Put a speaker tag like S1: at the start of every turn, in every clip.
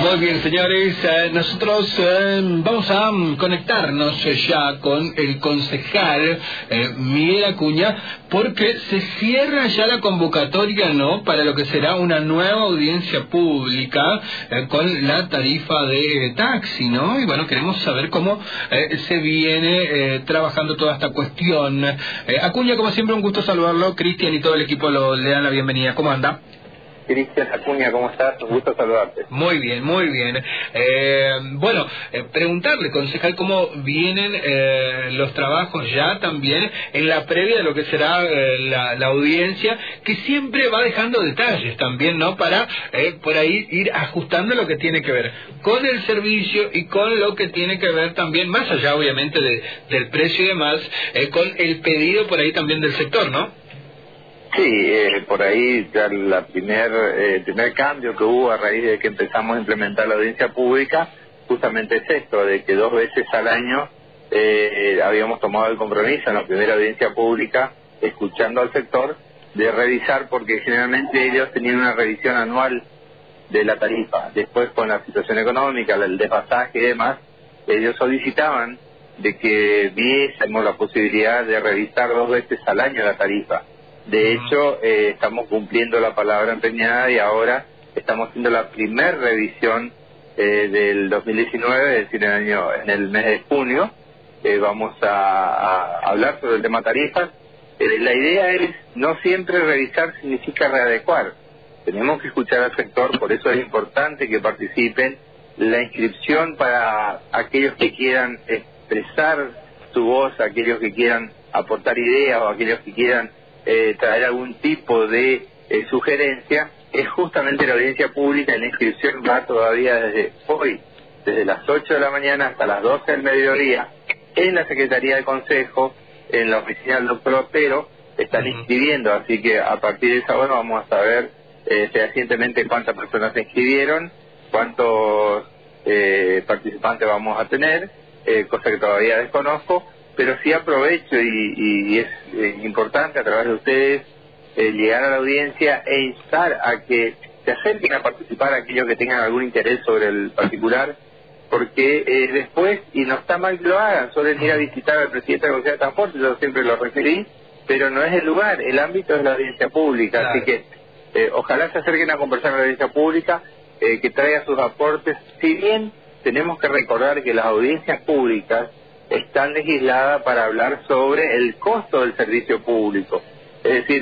S1: Muy bien, señores, nosotros vamos a conectarnos ya con el concejal Miguel Acuña, porque se cierra ya la convocatoria, ¿no?, para lo que será una nueva audiencia pública con la tarifa de taxi, ¿no? Y bueno, queremos saber cómo se viene trabajando toda esta cuestión. Acuña, como siempre, un gusto saludarlo. Cristian y todo el equipo le dan la bienvenida. ¿Cómo anda?
S2: Cristian Acuña, ¿cómo estás? Un gusto saludarte.
S1: Muy bien, muy bien. Bueno, preguntarle, concejal, cómo vienen los trabajos ya también en la previa de lo que será la audiencia, que siempre va dejando detalles también, ¿no?, para por ahí ir ajustando lo que tiene que ver con el servicio y con lo que tiene que ver también, más allá obviamente del precio y demás, con el pedido por ahí también del sector, ¿no?
S2: Sí, por ahí ya el primer cambio que hubo a raíz de que empezamos a implementar la audiencia pública, justamente es esto, de que 2 veces al año habíamos tomado el compromiso en la primera audiencia pública, escuchando al sector, de revisar, porque generalmente ellos tenían una revisión anual de la tarifa. Después, con la situación económica, el desfasaje y demás, ellos solicitaban de que viésemos la posibilidad de revisar 2 veces al año la tarifa. De hecho, estamos cumpliendo la palabra empeñada y ahora estamos haciendo la primera revisión del 2019, es decir, en el mes de junio. Vamos a hablar sobre el tema tarifas. La idea es, no siempre revisar significa readecuar. Tenemos que escuchar al sector, por eso es importante que participen. La inscripción para aquellos que quieran expresar su voz, aquellos que quieran aportar ideas o aquellos que quieran traer algún tipo de sugerencia, es justamente la audiencia pública. La inscripción va todavía desde hoy, desde las 8 de la mañana hasta las 12 del mediodía, en la Secretaría de Consejo, en la oficina del doctor Otero, están inscribiendo, así que a partir de esa hora vamos a saber fehacientemente cuántas personas se inscribieron, cuántos participantes vamos a tener, cosa que todavía desconozco. Pero sí aprovecho y es importante a través de ustedes llegar a la audiencia e instar a que se acerquen a participar aquellos que tengan algún interés sobre el particular, porque después, y no está mal que lo hagan, suelen ir a visitar al presidente de la Comisión de Transporte, yo siempre lo referí, pero no es el lugar, el ámbito es la audiencia pública, claro. Así que ojalá se acerquen a conversar en la audiencia pública, que traigan sus aportes. Si bien tenemos que recordar que las audiencias públicas están legisladas para hablar sobre el costo del servicio público. Es decir,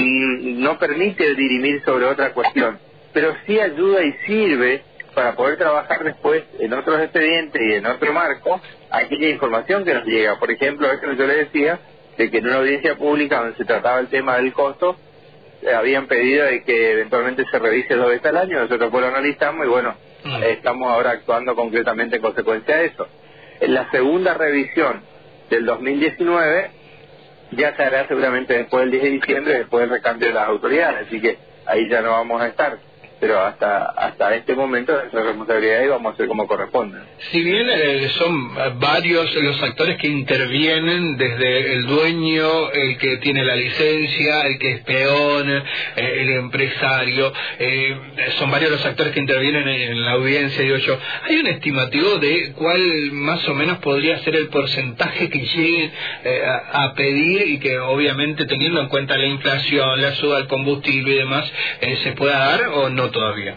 S2: no permite dirimir sobre otra cuestión, pero sí ayuda y sirve para poder trabajar después en otros expedientes y en otro marco aquella información que nos llega. Por ejemplo, esto que yo le decía, de que en una audiencia pública donde se trataba el tema del costo, habían pedido de que eventualmente se revise 2 veces al año. Nosotros pues lo analizamos y bueno, estamos ahora actuando concretamente en consecuencia de eso. En la segunda revisión del 2019 ya se hará seguramente después del 10 de diciembre, después del recambio de las autoridades, así que ahí ya no vamos a estar. Pero hasta este momento es nuestra responsabilidad y vamos a hacer como corresponde.
S1: Si bien son varios los actores que intervienen, desde el dueño, el que tiene la licencia, el que es peón, el empresario, son varios los actores que intervienen en la audiencia, digo yo, ¿hay un estimativo de cuál más o menos podría ser el porcentaje que lleguen a pedir y que obviamente, teniendo en cuenta la inflación, la suba del combustible y demás, se pueda dar o no todavía?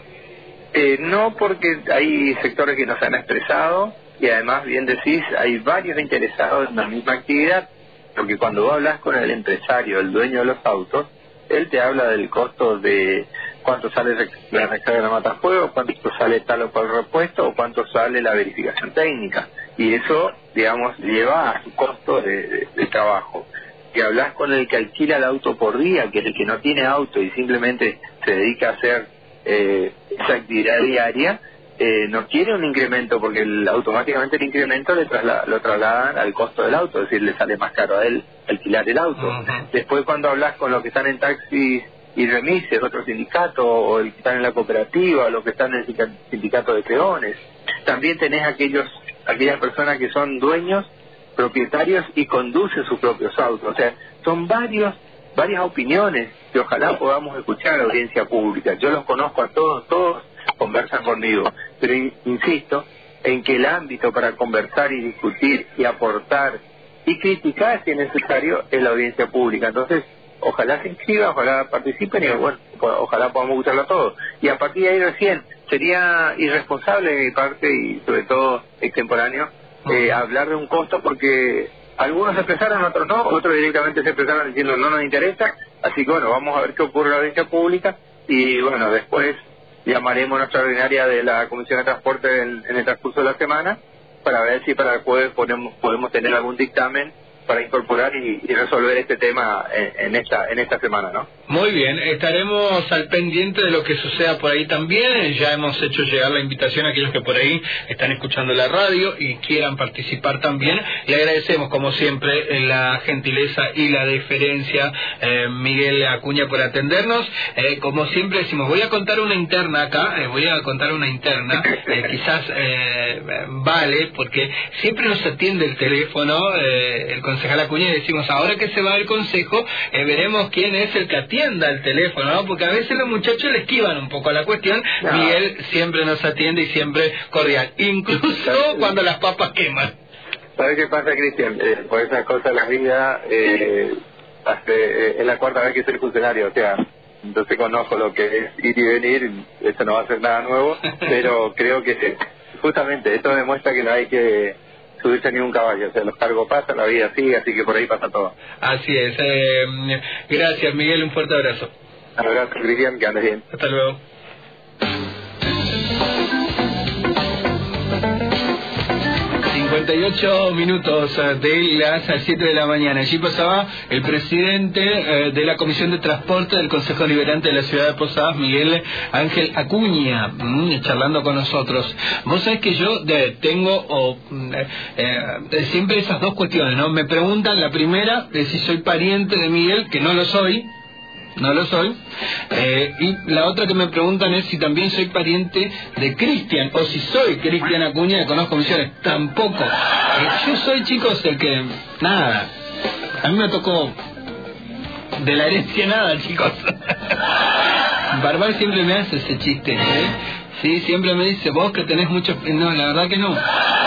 S2: No, porque hay sectores que nos han expresado y además, bien decís, hay varios interesados en la misma actividad, porque cuando vos hablas con el empresario, el dueño de los autos, él te habla del costo de cuánto sale la recarga de matafuegos, cuánto sale tal o cual repuesto o cuánto sale la verificación técnica, y eso, digamos, lleva a su costo de trabajo. Que hablas con el que alquila el auto por día, que es el que no tiene auto y simplemente se dedica a hacer esa actividad diaria, no quiere un incremento, porque automáticamente el incremento lo trasladan al costo del auto, es decir, le sale más caro a él alquilar el auto. Después, cuando hablas con los que están en taxis y remises, otro sindicato, o el que están en la cooperativa, o los que están en el sindicato de peones, también tenés aquellas personas que son dueños, propietarios y conducen sus propios autos. O sea, son varias opiniones que ojalá podamos escuchar a la audiencia pública. Yo los conozco a todos conversan conmigo. Pero insisto en que el ámbito para conversar y discutir y aportar y criticar, si es necesario, es la audiencia pública. Entonces, ojalá se inscriban, ojalá participen y bueno, ojalá podamos escucharlo todos. Y a partir de ahí recién, sería irresponsable de mi parte y sobre todo extemporáneo hablar de un costo, porque algunos se expresaron, otros no, otros directamente se expresaron diciendo no nos interesa. Así que bueno, vamos a ver qué ocurre en la audiencia pública y bueno, después llamaremos a nuestra ordinaria de la Comisión de Transporte en el transcurso de la semana para ver si para el jueves podemos tener algún dictamen para incorporar y resolver este tema en esta semana, ¿no?
S1: Muy bien, estaremos al pendiente de lo que suceda por ahí también. Ya hemos hecho llegar la invitación a aquellos que por ahí están escuchando la radio y quieran participar también. Le agradecemos, como siempre, la gentileza y la deferencia, Miguel Acuña, por atendernos. Como siempre decimos, voy a contar una interna acá, quizás vale, porque siempre nos atiende el teléfono, el concejal Acuña, y decimos, ahora que se va el consejo, veremos quién es el que atienda el teléfono, ¿no? Porque a veces los muchachos le esquivan un poco a la cuestión. No. Miguel siempre nos atiende y siempre cordial, incluso cuando las papas queman.
S2: ¿Sabes qué pasa, Cristian? Por esas cosas de la vida, es la cuarta vez que soy funcionario, o sea, entonces conozco lo que es ir y venir, eso no va a ser nada nuevo, pero creo que justamente esto demuestra que no hay que subirse ni un caballo, o sea, los cargos pasan, la vida sigue, así que por ahí pasa todo.
S1: Así es. Gracias, Miguel, un fuerte abrazo.
S2: Un abrazo, Cristian, que andes bien.
S1: Hasta luego. 58 minutos de las 7 de la mañana. Allí pasaba el presidente de la Comisión de Transporte del Consejo Deliberante de la Ciudad de Posadas, Miguel Ángel Acuña, charlando con nosotros. Vos sabés que yo tengo siempre esas dos cuestiones, ¿no? Me preguntan, la primera, de si soy pariente de Miguel, que no lo soy. Y la otra que me preguntan es si también soy pariente de Cristian, o si soy Cristian Acuña de Conozco Misiones. Tampoco. Yo soy, chicos, el que... Nada. A mí me tocó de la herencia nada, chicos. Barbal siempre me hace ese chiste, ¿eh? Sí, siempre me dice, vos que tenés muchos... No, la verdad que no.